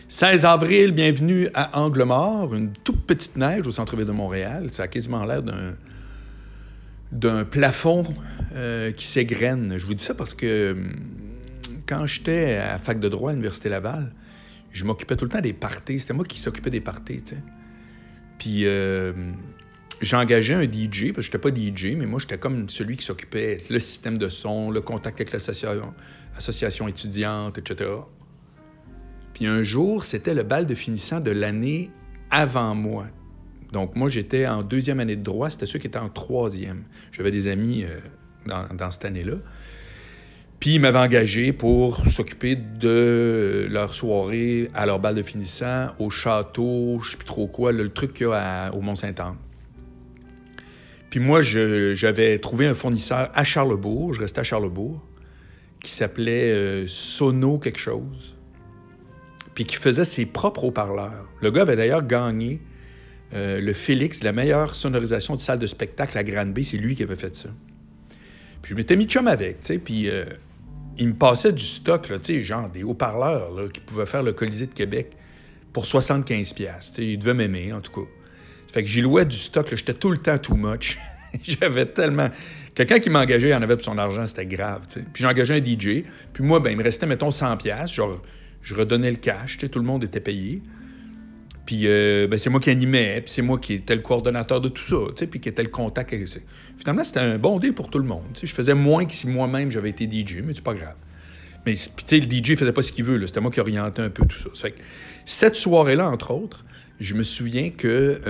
16 avril, bienvenue à Angle-Mort, une toute petite neige au centre-ville de Montréal. Ça a quasiment l'air d'un plafond qui s'égrène. Je vous dis ça parce que quand j'étais à la fac de droit à l'Université Laval, je m'occupais tout le temps des parties. C'était moi qui s'occupais des parties, tu sais. Puis j'engageais un DJ, parce que j'étais pas DJ, mais moi, j'étais comme celui qui s'occupait le système de son, le contact avec l'association étudiante, etc. Puis un jour, c'était le bal de finissant de l'année avant moi. Donc moi, j'étais en deuxième année de droit, c'était ceux qui étaient en troisième. J'avais des amis dans cette année-là. Puis ils m'avaient engagé pour s'occuper de leur soirée à leur bal de finissant, au château, je sais plus trop quoi, le truc qu'il y a au Mont-Saint-Anne. Puis moi, j'avais trouvé un fournisseur à Charlebourg, je restais à Charlebourg, qui s'appelait Sono quelque chose, puis qui faisait ses propres haut-parleurs. Le gars avait d'ailleurs gagné le Félix, la meilleure sonorisation de salle de spectacle à Granby, c'est lui qui avait fait ça. Puis je m'étais mis chum avec, tu sais, puis il me passait du stock, là, tu sais, genre des haut-parleurs là, qui pouvaient faire le Colisée de Québec pour 75$. Tu sais, il devait m'aimer, en tout cas. Fait que j'y louais du stock, là, j'étais tout le temps too much. J'avais tellement... Quelqu'un qui m'engageait, il en avait pour son argent, c'était grave, tu sais. Puis j'engageais un DJ, puis moi, ben il me restait, mettons, 100$, genre, je redonnais le cash, tu sais, tout le monde était payé. Puis c'est moi qui animais, puis c'est moi qui étais le coordonnateur de tout ça, tu sais, puis qui était le contact avec ça. Finalement, c'était un bon deal pour tout le monde. Tu sais, je faisais moins que si moi-même j'avais été DJ, mais c'est pas grave. Mais tu sais, le DJ faisait pas ce qu'il veut, là. C'était moi qui orientais un peu tout ça. Fait que cette soirée-là, entre autres, je me souviens que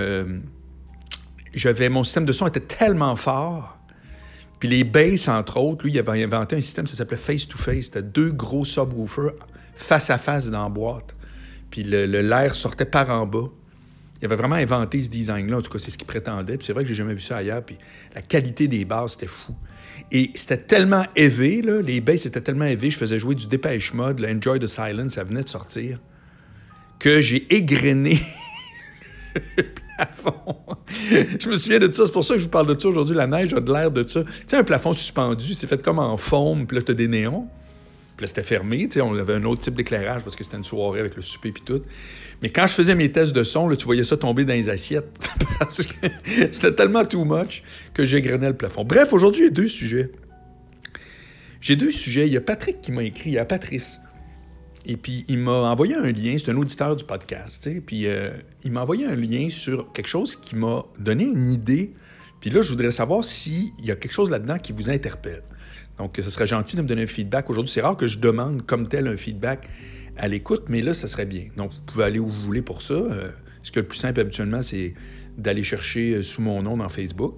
mon système de son était tellement fort. Puis les basses, entre autres, lui, il avait inventé un système, ça s'appelait face-to-face. C'était 2 gros subwoofers face à face dans la boîte. Puis l'air sortait par en bas. Il avait vraiment inventé ce design-là. En tout cas, c'est ce qu'il prétendait. Puis c'est vrai que j'ai jamais vu ça ailleurs. Puis la qualité des basses, c'était fou. Et c'était tellement élevé, là, les basses étaient tellement élevées, je faisais jouer du Depeche Mode, le Enjoy the Silence, ça venait de sortir, que j'ai égrené le plafond. Je me souviens de ça, c'est pour ça que je vous parle de ça aujourd'hui. La neige a de l'air de ça. Tu sais, un plafond suspendu, c'est fait comme en foam, puis là, t'as des néons. Puis là, c'était fermé, tu sais, on avait un autre type d'éclairage parce que c'était une soirée avec le souper puis tout. Mais quand je faisais mes tests de son, là, tu voyais ça tomber dans les assiettes parce que c'était tellement too much que j'égrenais le plafond. Bref, aujourd'hui, j'ai 2 sujets. Il y a Patrick qui m'a écrit, il y a Patrice. Et puis, il m'a envoyé un lien, c'est un auditeur du podcast, tu sais, puis il m'a envoyé un lien sur quelque chose qui m'a donné une idée. Puis là, je voudrais savoir s'il y a quelque chose là-dedans qui vous interpelle. Donc, ce serait gentil de me donner un feedback. Aujourd'hui, c'est rare que je demande comme tel un feedback à l'écoute, mais là, ça serait bien. Donc, vous pouvez aller où vous voulez pour ça. Ce que le plus simple, habituellement, c'est d'aller chercher sous mon nom dans Facebook.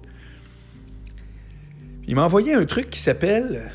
Il m'a envoyé un truc qui s'appelle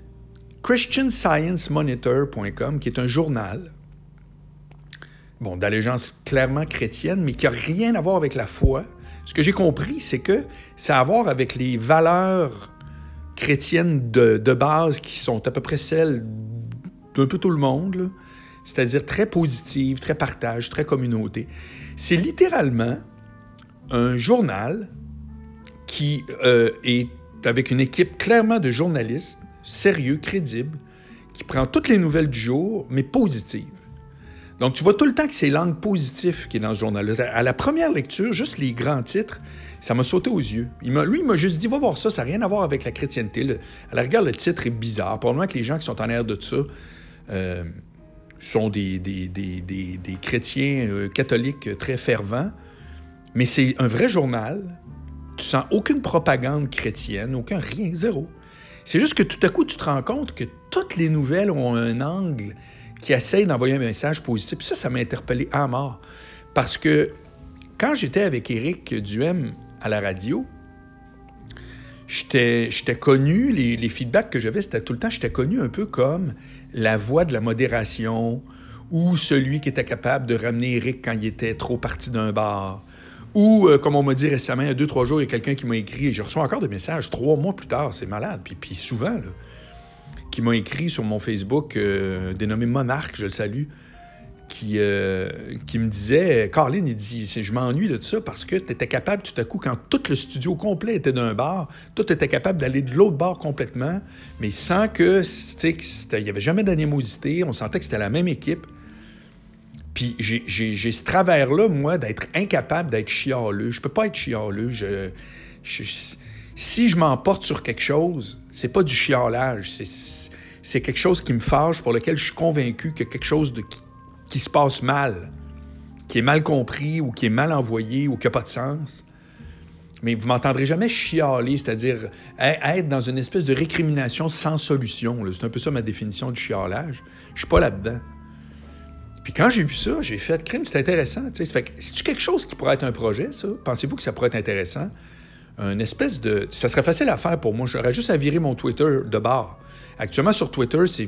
christiansciencemonitor.com, qui est un journal, bon, d'allégeance clairement chrétienne, mais qui n'a rien à voir avec la foi. Ce que j'ai compris, c'est que ça a à voir avec les valeurs chrétiennes de base qui sont à peu près celles d'un peu tout le monde, là. C'est-à-dire très positives, très partage, très communauté. C'est littéralement un journal qui est avec une équipe clairement de journalistes sérieux, crédibles, qui prend toutes les nouvelles du jour, mais positives. Donc, tu vois tout le temps que c'est l'angle positif qui est dans ce journal-là. À la première lecture, juste les grands titres, ça m'a sauté aux yeux. Il m'a juste dit, va voir ça, ça n'a rien à voir avec la chrétienté. À la rigueur, le titre est bizarre. Probablement que les gens qui sont en arrière de ça sont des chrétiens catholiques très fervents. Mais c'est un vrai journal. Tu sens aucune propagande chrétienne, aucun rien, zéro. C'est juste que tout à coup, tu te rends compte que toutes les nouvelles ont un angle qui essaye d'envoyer un message positif. Puis ça m'a interpellé à mort. Parce que quand j'étais avec Éric Duhem à la radio, j'étais connu, les feedbacks que j'avais, c'était tout le temps, j'étais connu un peu comme la voix de la modération ou celui qui était capable de ramener Éric quand il était trop parti d'un bar. Ou, comme on m'a dit récemment, il y a 2-3 jours, il y a quelqu'un qui m'a écrit, et je reçois encore des messages 3 mois plus tard, c'est malade, puis souvent, là, qui m'a écrit sur mon Facebook, dénommé Monarque, je le salue, qui me disait, Caroline, il dit, je m'ennuie de ça parce que tu étais capable tout à coup, quand tout le studio complet était d'un bar, toi, tu étais capable d'aller de l'autre bar complètement, mais sans que, tu sais, il n'y avait jamais d'animosité, on sentait que c'était la même équipe. Puis j'ai ce travers-là, moi, d'être incapable d'être chialeux. Je peux pas être chialeux. Si je m'emporte sur quelque chose, c'est pas du chialage. C'est quelque chose qui me fâche, pour lequel je suis convaincu qu'il y a quelque chose qui se passe mal, qui est mal compris ou qui est mal envoyé ou qui n'a pas de sens. Mais vous ne m'entendrez jamais chialer, c'est-à-dire être dans une espèce de récrimination sans solution. Là. C'est un peu ça ma définition du chialage. Je suis pas là-dedans. Puis quand j'ai vu ça, j'ai fait « crime, c'est intéressant. » C'est-tu quelque chose qui pourrait être un projet, ça? Pensez-vous que ça pourrait être intéressant? Une espèce de... Ça serait facile à faire pour moi. J'aurais juste à virer mon Twitter de bord. Actuellement, sur Twitter, c'est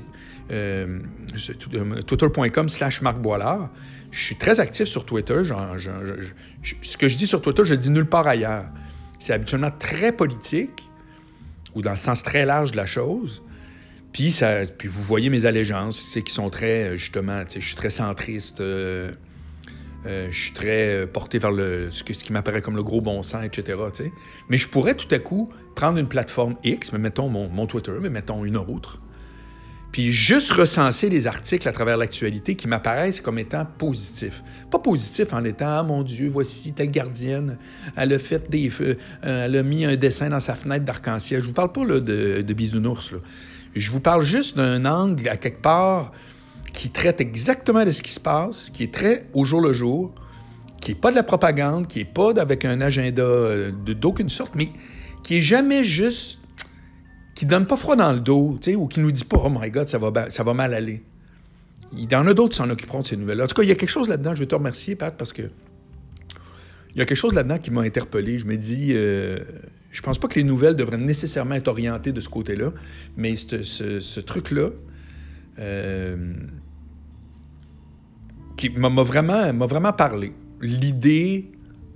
twitter.com/Marc Boilard. Je suis très actif sur Twitter. Ce que je dis sur Twitter, je le dis nulle part ailleurs. C'est habituellement très politique, ou dans le sens très large de la chose. Puis vous voyez mes allégeances, qui sont très, justement, je suis très centriste, je suis très porté vers ce qui m'apparaît comme le gros bon sens, etc. T'sais. Mais je pourrais tout à coup prendre une plateforme X, mais mettons mon Twitter, mais mettons une autre, puis juste recenser les articles à travers l'actualité qui m'apparaissent comme étant positifs. Pas positifs en étant « Ah mon Dieu, voici telle gardienne, elle a fait elle a mis un dessin dans sa fenêtre d'arc-en-ciel. » Je vous parle pas là, de bisounours, là. Je vous parle juste d'un angle, à quelque part, qui traite exactement de ce qui se passe, qui est très au jour le jour, qui n'est pas de la propagande, qui n'est pas avec un agenda d'aucune sorte, mais qui est jamais juste... qui donne pas froid dans le dos, ou qui nous dit pas « Oh my God, ça va mal aller ». Il y en a d'autres qui s'en occuperont de ces nouvelles-là. En tout cas, il y a quelque chose là-dedans, je vais te remercier, Pat, parce que il y a quelque chose là-dedans qui m'a interpellé. Je me dis... je pense pas que les nouvelles devraient nécessairement être orientées de ce côté-là, mais ce truc-là qui m'a vraiment parlé. L'idée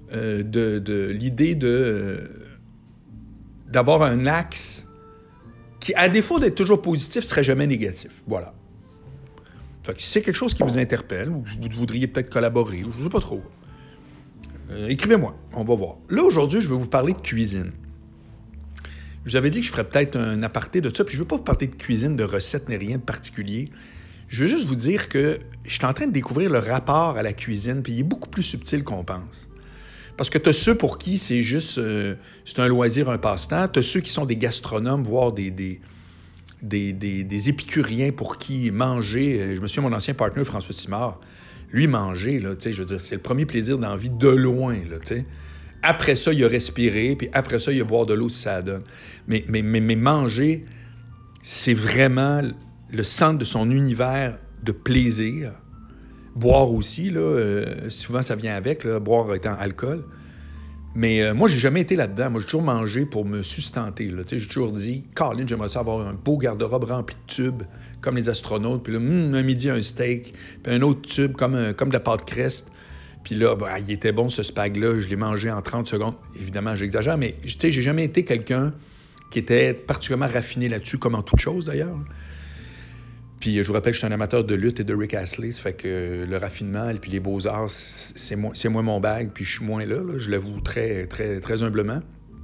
d'avoir un axe qui, à défaut d'être toujours positif, serait jamais négatif. Voilà. Fait que si c'est quelque chose qui vous interpelle, ou vous voudriez peut-être collaborer, ou je ne sais pas trop, écrivez-moi, on va voir. Là, aujourd'hui, je vais vous parler de cuisine. Je vous avais dit que je ferais peut-être un aparté de ça, puis je ne veux pas vous parler de cuisine, de recettes, ni rien de particulier. Je veux juste vous dire que je suis en train de découvrir le rapport à la cuisine, puis il est beaucoup plus subtil qu'on pense. Parce que tu as ceux pour qui c'est juste... c'est un loisir, un passe-temps. Tu as ceux qui sont des gastronomes, voire des épicuriens pour qui manger... Je me souviens, mon ancien partenaire, François Simard, lui, manger, là, je veux dire, c'est le premier plaisir dans la vie de loin, là, tu sais. Après ça, il a respiré, puis après ça, il a boire de l'eau si ça donne. Mais manger, c'est vraiment le centre de son univers de plaisir. Boire aussi, là, souvent ça vient avec, là, boire étant alcool. Mais moi, j'ai jamais été là-dedans. Moi, j'ai toujours mangé pour me sustenter. Là. J'ai toujours dit, Colin, j'aimerais ça avoir un beau garde-robe rempli de tubes, comme les astronautes. Puis là, un midi, un steak. Puis un autre tube, comme de la pâte creste. Puis là, il était bon, ce spag-là. Je l'ai mangé en 30 secondes. Évidemment, j'exagère, mais j'ai jamais été quelqu'un qui était particulièrement raffiné là-dessus, comme en toute chose, d'ailleurs. Puis je vous rappelle que je suis un amateur de lutte et de Rick Astley, ça fait que le raffinement et puis les beaux-arts, c'est moins mon bag, puis je suis moins là, je l'avoue très, très, très humblement.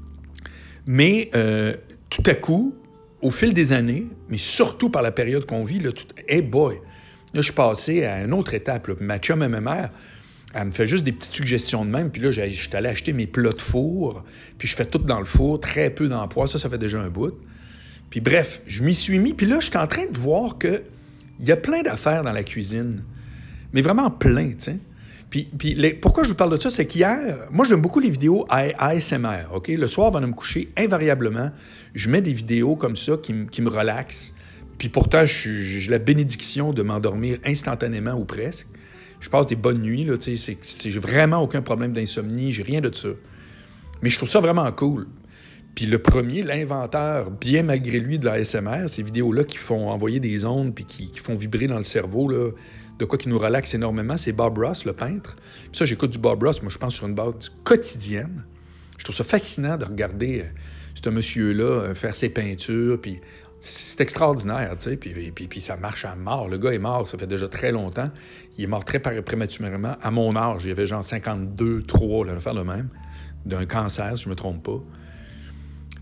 Mais tout à coup, au fil des années, mais surtout par la période qu'on vit, là, hey boy, là, je suis passé à une autre étape. Là. Ma chum et ma mère, elle me fait juste des petites suggestions de même, puis là, je suis allé acheter mes plats de four, puis je fais tout dans le four, très peu d'emploi, ça fait déjà un bout. Puis bref, je m'y suis mis, puis là, je suis en train de voir qu'il y a plein d'affaires dans la cuisine, mais vraiment plein, tu sais. Puis pourquoi je vous parle de ça, c'est qu'hier, moi, j'aime beaucoup les vidéos ASMR, OK? Le soir, avant de me coucher, invariablement, je mets des vidéos comme ça qui me relaxent, puis pourtant, j'ai la bénédiction de m'endormir instantanément ou presque. Je passe des bonnes nuits, là, tu sais, j'ai vraiment aucun problème d'insomnie, j'ai rien de ça. Mais je trouve ça vraiment cool. Puis le premier, l'inventeur, bien malgré lui, de la ASMR, ces vidéos-là qui font envoyer des ondes puis qui font vibrer dans le cerveau, là, de quoi qui nous relaxe énormément, c'est Bob Ross, le peintre. Puis ça, j'écoute du Bob Ross, moi, je pense sur une base quotidienne. Je trouve ça fascinant de regarder ce monsieur-là faire ses peintures, puis c'est extraordinaire, tu sais, puis ça marche à mort. Le gars est mort, ça fait déjà très longtemps. Il est mort très prématurément. À mon âge, il avait genre 52, 3, là, faire le même, d'un cancer, si je ne me trompe pas.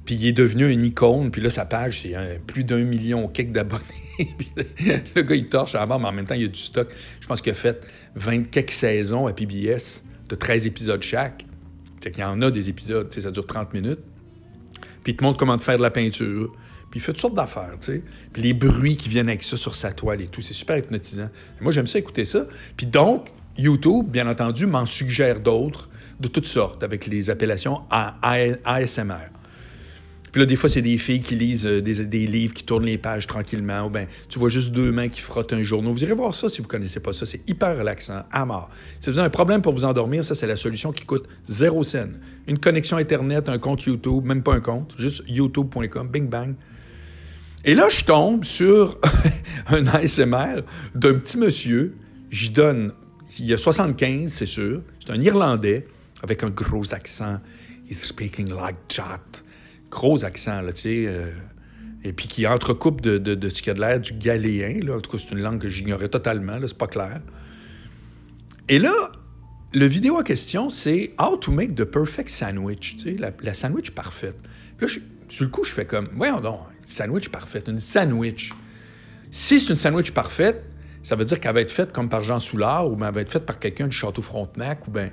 Puis il est devenu une icône. Puis là, sa page, c'est plus d'1 million quelques d'abonnés. Puis le gars, il torche à la barre, mais en même temps, il y a du stock. Je pense qu'il a fait 20 quelques saisons à PBS de 13 épisodes chaque. C'est qu'il y en a des épisodes, ça dure 30 minutes. Puis il te montre comment faire de la peinture. Puis il fait toutes sortes d'affaires, tu sais. Puis les bruits qui viennent avec ça sur sa toile et tout, c'est super hypnotisant. Et moi, j'aime ça écouter ça. Puis donc, YouTube, bien entendu, m'en suggère d'autres de toutes sortes, avec les appellations ASMR. Puis là, des fois, c'est des filles qui lisent des livres, qui tournent les pages tranquillement, ou bien tu vois juste 2 mains qui frottent un journal. Vous irez voir ça si vous ne connaissez pas ça. C'est hyper relaxant, à mort. Si vous avez un problème pour vous endormir, ça, c'est la solution qui coûte 0 cent. Une connexion Internet, un compte YouTube, même pas un compte, juste youtube.com, bing bang. Et là, je tombe sur un ASMR d'un petit monsieur. J'y donne, il a 75, c'est sûr. C'est un Irlandais avec un gros accent. He's speaking like that. Gros accent, là, tu sais. Et puis qui entrecoupe de ce qui a de l'air du galéen. Là. En tout cas, c'est une langue que j'ignorais totalement. Là, c'est pas clair. Et là, le vidéo en question, c'est « How to make the perfect sandwich ». Tu sais, la sandwich parfaite. Puis là, sur le coup, je fais comme « Voyons donc, une sandwich parfaite, une sandwich ». Si c'est une sandwich parfaite, ça veut dire qu'elle va être faite comme par Jean Soulard ou bien elle va être faite par quelqu'un du Château Frontenac ou bien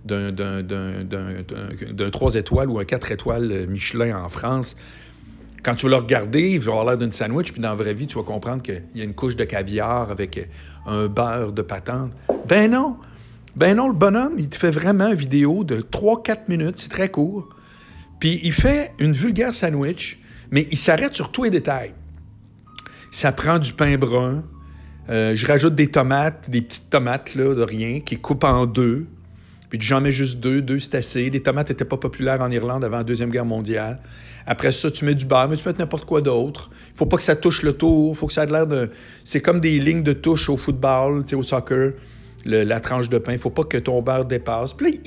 d'un 3 étoiles ou un 4 étoiles Michelin en France. Quand tu vas le regarder, il va avoir l'air d'une sandwich, puis dans la vraie vie, tu vas comprendre qu'il y a une couche de caviar avec un beurre de patente. Ben non! Ben non, le bonhomme, il te fait vraiment une vidéo de 3-4 minutes, c'est très court. Puis il fait une vulgaire sandwich, mais il s'arrête sur tous les détails. Ça prend du pain brun, je rajoute des tomates, des petites tomates là, de rien, qui coupent en 2. Puis j'en mets juste 2 c'est assez. Les tomates n'étaient pas populaires en Irlande avant la Deuxième Guerre mondiale. Après ça, tu mets du beurre, mais tu peux mettre n'importe quoi d'autre. Il ne faut pas que ça touche le tour, il faut que ça ait l'air de... C'est comme des lignes de touche au football, tu sais, au soccer, la tranche de pain. Il ne faut pas que ton beurre dépasse. Puis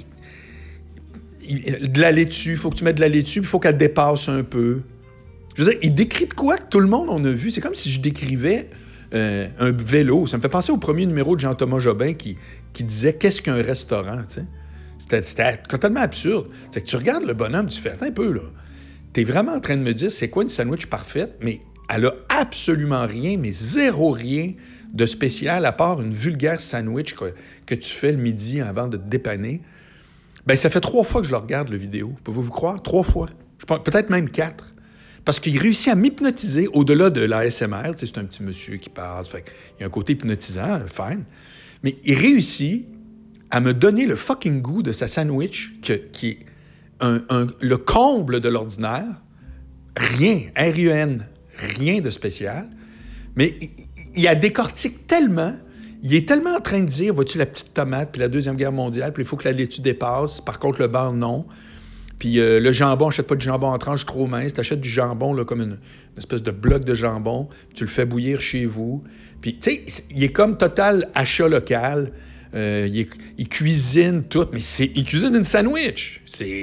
là, de la laitue, il faut que tu mettes de la laitue, puis il faut qu'elle dépasse un peu. Je veux dire, il décrit de quoi que tout le monde en a vu. C'est comme si je décrivais un vélo. Ça me fait penser au premier numéro de Jean-Thomas Jobin qui disait « Qu'est-ce qu'un restaurant? » C'était totalement absurde. C'est que tu regardes le bonhomme, tu fais « Attends un peu, là. T'es vraiment en train de me dire c'est quoi une sandwich parfaite? » Mais elle a absolument rien, mais zéro rien de spécial, à part une vulgaire sandwich que tu fais le midi avant de te dépanner. Bien, ça fait 3 fois que je le regarde, la vidéo. Pouvez-vous croire? 3 fois. Peut-être même 4. Parce qu'il réussit à m'hypnotiser au-delà de l'ASMR. Tu sais, c'est un petit monsieur qui parle. Fait il y a un côté hypnotisant, fine. Mais il réussit à me donner le fucking goût de sa sandwich qui est le comble de l'ordinaire. Rien, R-I-E-N, rien de spécial. Mais il a décortique tellement, il est tellement en train de dire, vois-tu la petite tomate, puis la Deuxième Guerre mondiale, puis il faut que la laitue dépasse. Par contre, le beurre, non. Puis le jambon, achète pas du jambon en tranches trop mince, t'achètes du jambon là, comme une espèce de bloc de jambon, tu le fais bouillir chez vous. Puis, tu sais, il est comme total achat local. Il cuisine tout, mais il cuisine une sandwich.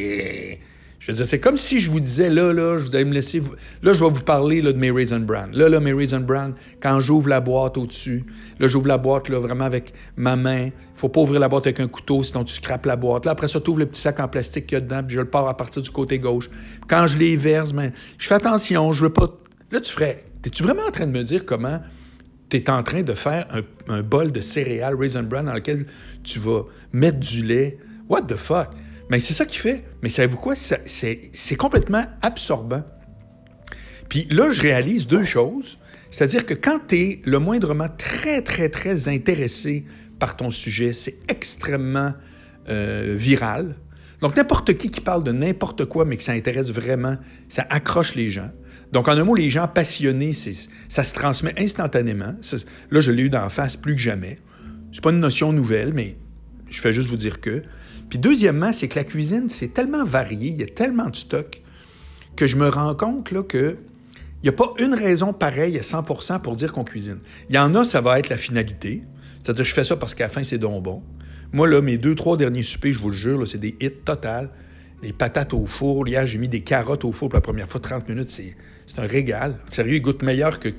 Je veux dire, c'est comme si je vous disais, là, vous allez me laisser... Là, je vais vous parler là, de mes Raisin Bran. Là, mes Raisin Bran, quand j'ouvre la boîte au-dessus, là, j'ouvre la boîte là, vraiment avec ma main. Il faut pas ouvrir la boîte avec un couteau, sinon tu scrapes la boîte. Là, après ça, tu ouvres le petit sac en plastique qu'il y a dedans, puis je le pars à partir du côté gauche. Quand je les verse, ben, je fais attention, je veux pas... Là, t'es-tu vraiment en train de me dire comment t'es en train de faire un bol de céréales Raisin Bran dans lequel tu vas mettre du lait? What the fuck? Mais c'est ça qu'il fait. Mais savez-vous quoi? C'est complètement absorbant. Puis là, je réalise 2 choses. C'est-à-dire que quand tu es le moindrement très, très, très intéressé par ton sujet, c'est extrêmement viral. Donc, n'importe qui parle de n'importe quoi, mais que ça intéresse vraiment, ça accroche les gens. Donc, en un mot, les gens passionnés, ça se transmet instantanément. Là, je l'ai eu d'en face plus que jamais. C'est pas une notion nouvelle, mais je fais juste vous dire que... Puis deuxièmement, c'est que la cuisine, c'est tellement varié, il y a tellement de stock que je me rends compte là, que il n'y a pas une raison pareille à 100% pour dire qu'on cuisine. Il y en a, ça va être la finalité. C'est-à-dire, je fais ça parce qu'à la fin, c'est donc bon. Moi, là, mes 2-3 derniers soupers, je vous le jure, là, c'est des hits total. Les patates au four. Hier, j'ai mis des carottes au four pour la première fois, 30 minutes. C'est un régal. Sérieux, ils goûtent meilleur que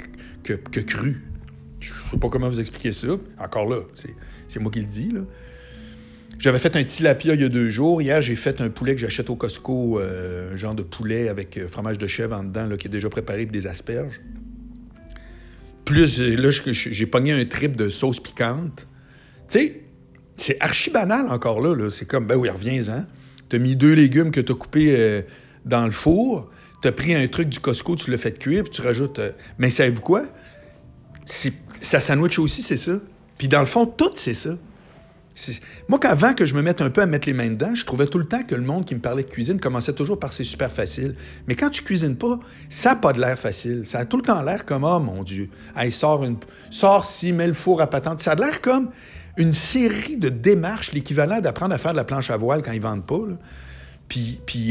cru. Je ne sais pas comment vous expliquer ça. Encore là, c'est moi qui le dis, là. J'avais fait un tilapia il y a 2 jours. Hier, j'ai fait un poulet que j'achète au Costco, un genre de poulet avec fromage de chèvre en dedans, là, qui est déjà préparé avec des asperges. Plus, là, j'ai pogné un trip de sauce piquante. Tu sais, c'est archi banal encore là. C'est comme, ben oui, reviens-en. T'as mis 2 légumes que t'as coupés dans le four. T'as pris un truc du Costco, tu l'as fait cuire, puis tu rajoutes... Mais savez-vous quoi? Ça sandwich aussi, c'est ça. Puis dans le fond, tout, c'est ça. Moi, avant que je me mette un peu à mettre les mains dedans, je trouvais tout le temps que le monde qui me parlait de cuisine commençait toujours par « c'est super facile ». Mais quand tu cuisines pas, ça n'a pas de l'air facile. Ça a tout le temps l'air comme « oh mon Dieu, hey, sors ci, mets le four à patente ». Ça a l'air comme une série de démarches, l'équivalent d'apprendre à faire de la planche à voile quand ils vendent pas. Là. Puis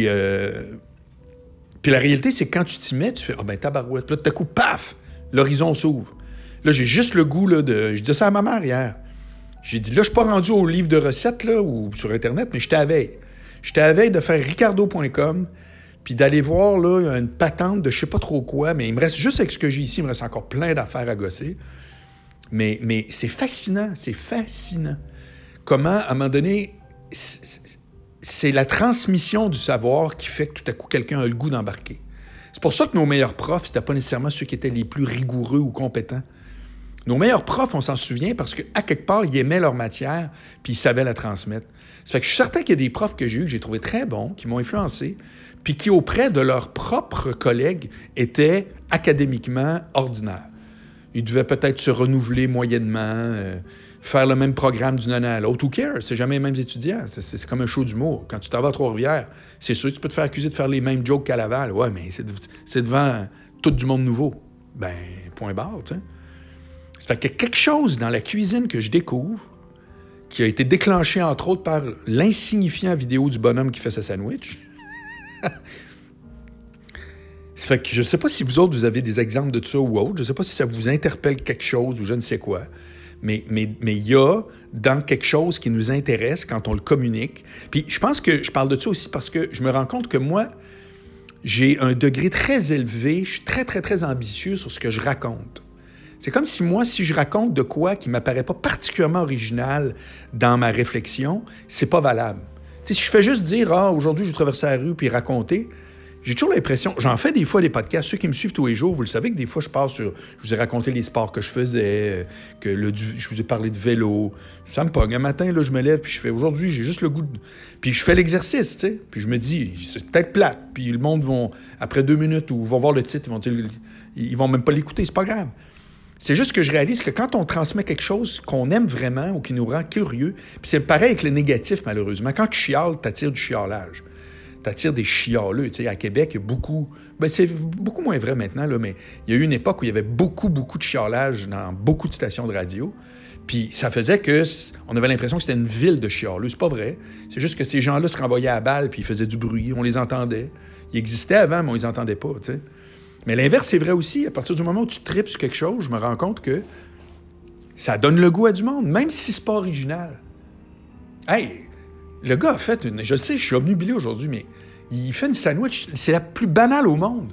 la réalité, c'est que quand tu t'y mets, tu fais « ah ben tabarouette ». Puis là, tout à coup, paf, l'horizon s'ouvre. Là, j'ai juste le goût là, de... Je disais ça à ma mère hier. J'ai dit, là, je suis pas rendu au livre de recettes là, ou sur Internet, mais j'étais à veille. J'étais à veille de faire ricardo.com, puis d'aller voir là, une patente de je sais pas trop quoi, mais il me reste juste avec ce que j'ai ici, il me reste encore plein d'affaires à gosser. Mais c'est fascinant, Comment, à un moment donné, c'est la transmission du savoir qui fait que tout à coup, quelqu'un a le goût d'embarquer. C'est pour ça que nos meilleurs profs, c'était pas nécessairement ceux qui étaient les plus rigoureux ou compétents. Nos meilleurs profs, on s'en souvient parce qu'à quelque part, ils aimaient leur matière puis ils savaient la transmettre. Ça fait que je suis certain qu'il y a des profs que j'ai eus, que j'ai trouvés très bons, qui m'ont influencé, puis qui, auprès de leurs propres collègues, étaient académiquement ordinaires. Ils devaient peut-être se renouveler moyennement, faire le même programme d'une année à l'autre. Who cares? C'est jamais les mêmes étudiants. C'est comme un show d'humour. Quand tu t'en vas à Trois-Rivières, c'est sûr que tu peux te faire accuser de faire les mêmes jokes qu'à Laval. Ouais, mais c'est devant tout du monde nouveau. Ben, point barre, tu sais. Ça fait qu'il y a quelque chose dans la cuisine que je découvre qui a été déclenché, entre autres, par l'insignifiant vidéo du bonhomme qui fait sa sandwich. Ça fait que je ne sais pas si vous autres, vous avez des exemples de ça ou autre. Je ne sais pas si ça vous interpelle quelque chose ou je ne sais quoi. Mais il y a dans quelque chose qui nous intéresse quand on le communique. Puis je pense que je parle de ça aussi parce que je me rends compte que moi, j'ai un degré très élevé. Je suis très, très, très ambitieux sur ce que je raconte. C'est comme si moi, si je raconte de quoi qui ne m'apparaît pas particulièrement original dans ma réflexion, c'est pas valable. Tu sais, si je fais juste dire « ah, aujourd'hui, je traverse la rue » puis raconter, j'ai toujours l'impression... J'en fais des fois des podcasts. Ceux qui me suivent tous les jours, vous le savez que des fois, je passe sur... Je vous ai raconté les sports que je faisais, je vous ai parlé de vélo. Ça me pogne. Un matin, là, je me lève puis je fais « aujourd'hui, j'ai juste le goût de... » Puis je fais l'exercice, tu sais. Puis je me dis « c'est peut-être plate. » Puis le monde vont, après 2 minutes, ou vont voir le titre, ils vont même pas l'écouter. C'est pas grave. C'est juste que je réalise que quand on transmet quelque chose qu'on aime vraiment ou qui nous rend curieux, puis c'est pareil avec le négatif, malheureusement. Quand tu chiales, t'attires du chialage. T'attires des chialeux. Tu sais, à Québec, il y a beaucoup... Ben, c'est beaucoup moins vrai maintenant, là, mais il y a eu une époque où il y avait beaucoup, beaucoup de chialage dans beaucoup de stations de radio. Puis ça faisait qu'on avait l'impression que c'était une ville de chialeux. C'est pas vrai. C'est juste que ces gens-là se renvoyaient à la balle puis ils faisaient du bruit. On les entendait. Ils existaient avant, mais on les entendait pas, tu sais. Mais l'inverse, c'est vrai aussi. À partir du moment où tu tripes sur quelque chose, je me rends compte que ça donne le goût à du monde, même si c'est pas original. Hey, le gars a fait une... Je sais, je suis obnubilé aujourd'hui, mais il fait une sandwich. C'est la plus banale au monde.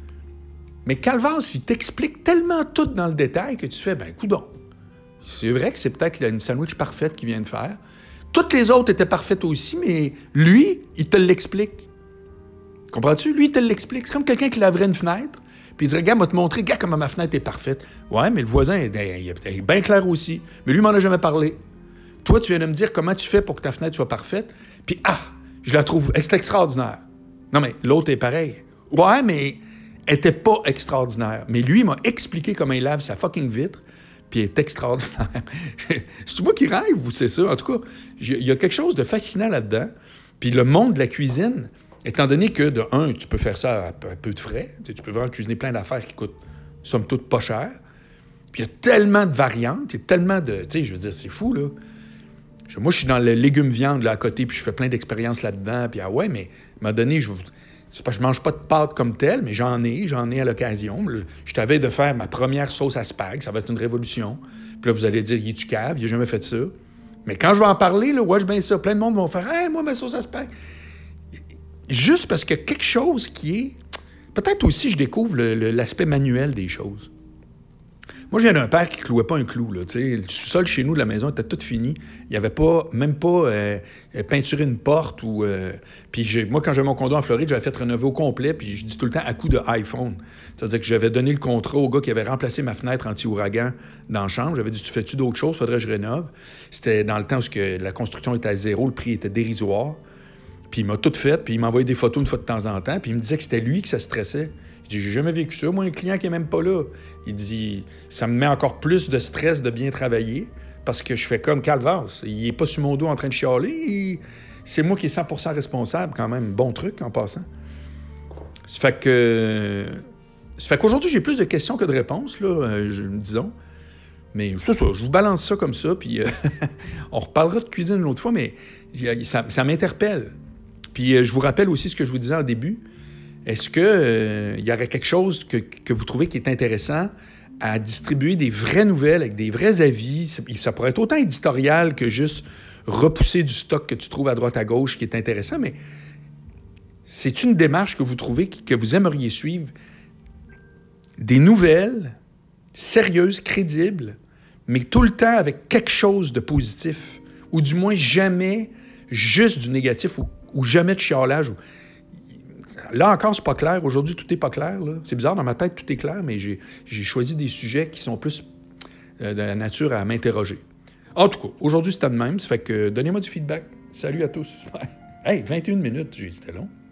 Mais Calvas, il t'explique tellement tout dans le détail que tu fais, ben, coudonc. C'est vrai que c'est peut-être une sandwich parfaite qu'il vient de faire. Toutes les autres étaient parfaites aussi, mais lui, il te l'explique. Comprends-tu? Lui, il te l'explique. C'est comme quelqu'un qui laverait une fenêtre, puis il dirait, regarde, va te montrer, regarde comment ma fenêtre est parfaite. Ouais, mais le voisin, il est bien clair aussi. Mais lui, il m'en a jamais parlé. Toi, tu viens de me dire comment tu fais pour que ta fenêtre soit parfaite, puis je la trouve extraordinaire. Non, mais l'autre est pareil. Ouais, mais elle était pas extraordinaire. Mais lui, il m'a expliqué comment il lave sa fucking vitre, puis elle est extraordinaire. C'est moi qui rêve ou c'est ça? En tout cas, il y a quelque chose de fascinant là-dedans. Puis le monde de la cuisine... Étant donné que, de un, tu peux faire ça à peu de frais, tu peux vraiment cuisiner plein d'affaires qui coûtent, somme toute, pas cher. Puis il y a tellement de variantes, il y a tellement de... Tu sais, je veux dire, c'est fou, là. Moi, je suis dans le légume-viande, là, à côté, puis je fais plein d'expériences là-dedans. Puis, ouais, mais à un moment donné, je mange pas de pâtes comme telle, mais j'en ai à l'occasion. Je t'avais de faire ma première sauce à spag, ça va être une révolution. Puis là, vous allez dire, il est-tu cave? Il a jamais fait ça. Mais quand je vais en parler, là, ouais, je bien ça. Plein de monde vont faire, hey, moi, ma sauce à spag. Juste parce qu'il y a quelque chose qui est... Peut-être aussi, je découvre l'aspect manuel des choses. Moi, je viens d'un père qui ne clouait pas un clou. Là, le sous-sol chez nous de la maison était tout fini. Il n'y avait pas, même pas peinturé une porte. Puis moi, quand j'avais mon condo en Floride, j'avais fait rénover au complet. Puis je dis tout le temps à coup de iPhone. C'est-à-dire que j'avais donné le contrat au gars qui avait remplacé ma fenêtre anti-ouragan dans la chambre. J'avais dit, tu fais-tu d'autres choses? Faudrait que je rénove. C'était dans le temps où la construction était à zéro, le prix était dérisoire. Puis il m'a tout fait. Puis il m'envoyait des photos une fois de temps en temps. Puis il me disait que c'était lui que ça stressait. Je dis, j'ai jamais vécu ça. Moi, un client qui n'est même pas là. Il dit, ça me met encore plus de stress de bien travailler parce que je fais comme Calvas. Il n'est pas sur mon dos en train de chialer. C'est moi qui est 100% responsable quand même. Bon truc en passant. Ça fait qu'aujourd'hui, j'ai plus de questions que de réponses, là, disons. Mais c'est ça, je vous balance ça comme ça. Puis on reparlera de cuisine une autre fois, mais ça m'interpelle. Puis je vous rappelle aussi ce que je vous disais en début. Est-ce qu'il y aurait quelque chose que vous trouvez qui est intéressant à distribuer des vraies nouvelles avec des vrais avis? Ça pourrait être autant éditorial que juste repousser du stock que tu trouves à droite à gauche qui est intéressant, mais c'est une démarche que vous trouvez que vous aimeriez suivre? Des nouvelles sérieuses, crédibles, mais tout le temps avec quelque chose de positif, ou du moins jamais juste du négatif ou jamais de chialage. Là encore, c'est pas clair. Aujourd'hui, tout est pas clair. Là. C'est bizarre, dans ma tête, tout est clair, mais j'ai choisi des sujets qui sont plus de la nature à m'interroger. En tout cas, aujourd'hui, c'était de même. Ça fait que donnez-moi du feedback. Salut à tous. Hey, 21 minutes, c'était long.